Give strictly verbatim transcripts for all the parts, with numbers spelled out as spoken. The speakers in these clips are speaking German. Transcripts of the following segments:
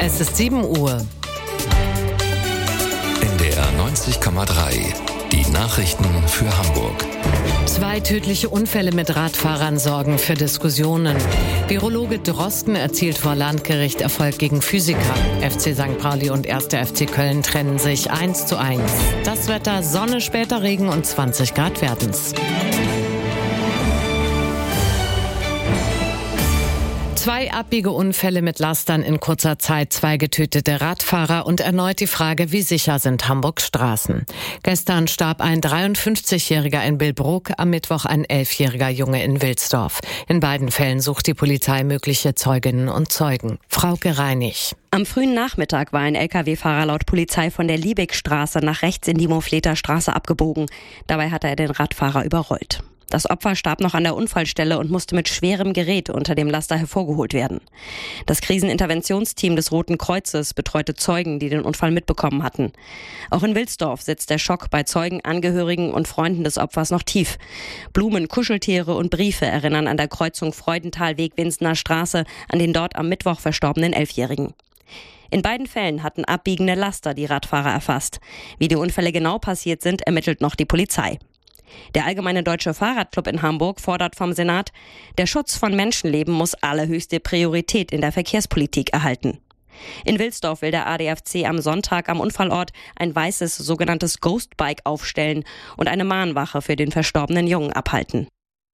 Es ist sieben Uhr. N D R neunzig Komma drei. Die Nachrichten für Hamburg. Zwei tödliche Unfälle mit Radfahrern sorgen für Diskussionen. Virologe Drosten erzielt vor Landgericht Erfolg gegen Physiker. F C Sankt Pauli und erster F C Köln trennen sich eins zu eins. Das Wetter: Sonne, später Regen und zwanzig Grad werden's. Zwei abbiege Unfälle mit Lastern in kurzer Zeit, zwei getötete Radfahrer und erneut die Frage, wie sicher sind Hamburgs Straßen. Gestern starb ein dreiundfünfzigjähriger in Billbrook, am Mittwoch ein elfjähriger Junge in Wilsdorf. In beiden Fällen sucht die Polizei mögliche Zeuginnen und Zeugen. Frauke Reinig. Am frühen Nachmittag war ein L K W-Fahrer laut Polizei von der Liebigstraße nach rechts in die Mofleter Straße abgebogen. Dabei hatte er den Radfahrer überrollt. Das Opfer starb noch an der Unfallstelle und musste mit schwerem Gerät unter dem Laster hervorgeholt werden. Das Kriseninterventionsteam des Roten Kreuzes betreute Zeugen, die den Unfall mitbekommen hatten. Auch in Wilsdorf sitzt der Schock bei Zeugen, Angehörigen und Freunden des Opfers noch tief. Blumen, Kuscheltiere und Briefe erinnern an der Kreuzung Freudenthal-Weg-Winsener Straße an den dort am Mittwoch verstorbenen Elfjährigen. In beiden Fällen hatten abbiegende Laster die Radfahrer erfasst. Wie die Unfälle genau passiert sind, ermittelt noch die Polizei. Der Allgemeine Deutsche Fahrradclub in Hamburg fordert vom Senat, der Schutz von Menschenleben muss allerhöchste Priorität in der Verkehrspolitik erhalten. In Wilsdorf will der A D F C am Sonntag am Unfallort ein weißes sogenanntes Ghostbike aufstellen und eine Mahnwache für den verstorbenen Jungen abhalten.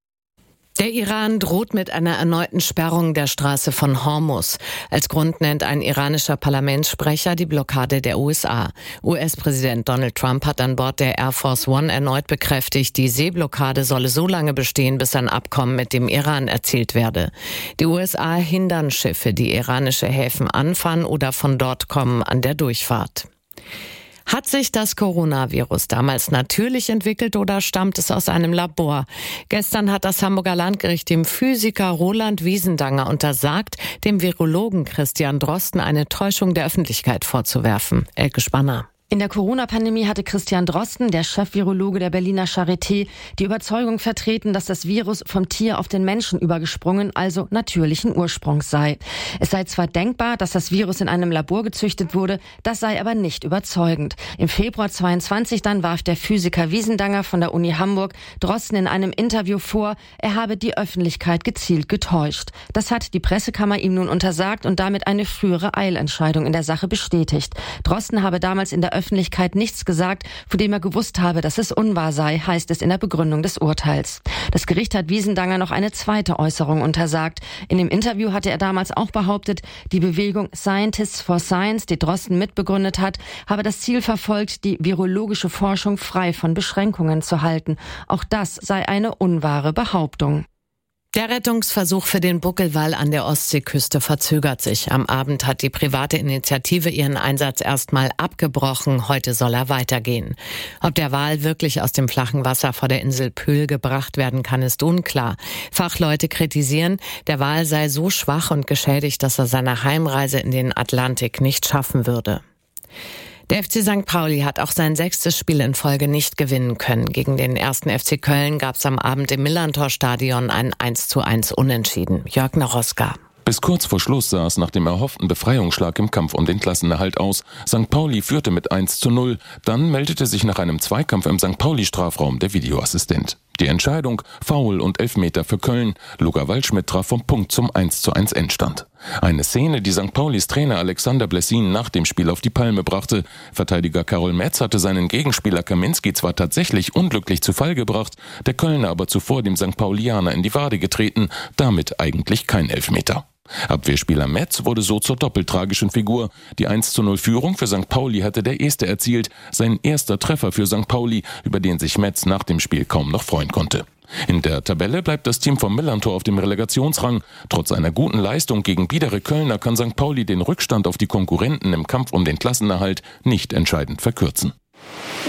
Der Iran droht mit einer erneuten Sperrung der Straße von Hormuz. Als Grund nennt ein iranischer Parlamentssprecher die Blockade der U S A. U S-Präsident Donald Trump hat an Bord der Air Force One erneut bekräftigt, die Seeblockade solle so lange bestehen, bis ein Abkommen mit dem Iran erzielt werde. Die U S A hindern Schiffe, die iranische Häfen anfahren oder von dort kommen, an der Durchfahrt. Hat sich das Coronavirus damals natürlich entwickelt oder stammt es aus einem Labor? Gestern hat das Hamburger Landgericht dem Physiker Roland Wiesendanger untersagt, dem Virologen Christian Drosten eine Täuschung der Öffentlichkeit vorzuwerfen. Elke Spanner. In der Corona-Pandemie hatte Christian Drosten, der Chefvirologe der Berliner Charité, die Überzeugung vertreten, dass das Virus vom Tier auf den Menschen übergesprungen, also natürlichen Ursprungs sei. Es sei zwar denkbar, dass das Virus in einem Labor gezüchtet wurde, das sei aber nicht überzeugend. Im Februar zweiundzwanzig dann warf der Physiker Wiesendanger von der Uni Hamburg Drosten in einem Interview vor, er habe die Öffentlichkeit gezielt getäuscht. Das hat die Pressekammer ihm nun untersagt und damit eine frühere Eilentscheidung in der Sache bestätigt. Drosten habe damals in der Öffentlichkeit nichts gesagt, von dem er gewusst habe, dass es unwahr sei, heißt es in der Begründung des Urteils. Das Gericht hat Wiesendanger noch eine zweite Äußerung untersagt. In dem Interview hatte er damals auch behauptet, die Bewegung Scientists for Science, die Drosten mitbegründet hat, habe das Ziel verfolgt, die virologische Forschung frei von Beschränkungen zu halten. Auch das sei eine unwahre Behauptung. Der Rettungsversuch für den Buckelwal an der Ostseeküste verzögert sich. Am Abend hat die private Initiative ihren Einsatz erstmal abgebrochen. Heute soll er weitergehen. Ob der Wal wirklich aus dem flachen Wasser vor der Insel Pöhl gebracht werden kann, ist unklar. Fachleute kritisieren, der Wal sei so schwach und geschädigt, dass er seine Heimreise in den Atlantik nicht schaffen würde. Der F C Sankt Pauli hat auch sein sechstes Spiel in Folge nicht gewinnen können. Gegen den ersten F C Köln gab es am Abend im Millantor-Stadion ein eins zu eins Unentschieden. Jörg Naroska. Bis kurz vor Schluss sah es nach dem erhofften Befreiungsschlag im Kampf um den Klassenerhalt aus. Sankt Pauli führte mit eins zu null. Dann meldete sich nach einem Zweikampf im Sankt Pauli-Strafraum der Videoassistent. Die Entscheidung: Foul und Elfmeter für Köln. Luca Waldschmidt traf vom Punkt zum eins zu eins Endstand. Eine Szene, die Sankt Paulis Trainer Alexander Blessin nach dem Spiel auf die Palme brachte. Verteidiger Karol Metz hatte seinen Gegenspieler Kaminski zwar tatsächlich unglücklich zu Fall gebracht, der Kölner aber zuvor dem Sankt Paulianer in die Wade getreten, damit eigentlich kein Elfmeter. Abwehrspieler Metz wurde so zur doppeltragischen Figur. Die eins zu null Führung für Sankt Pauli hatte der Este erzielt, sein erster Treffer für Sankt Pauli, über den sich Metz nach dem Spiel kaum noch freuen konnte. In der Tabelle bleibt das Team vom Millantor auf dem Relegationsrang. Trotz einer guten Leistung gegen biedere Kölner kann Sankt Pauli den Rückstand auf die Konkurrenten im Kampf um den Klassenerhalt nicht entscheidend verkürzen.